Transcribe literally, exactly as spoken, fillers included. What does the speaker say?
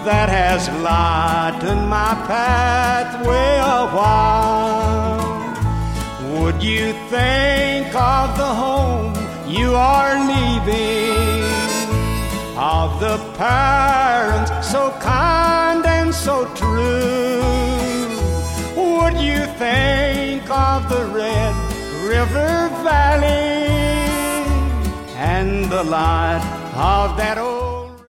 that has lightened my pathway a while. Would you think of the home you are leaving, of the parents so kind and so true? Would you think of the Red River Valley and the light of that old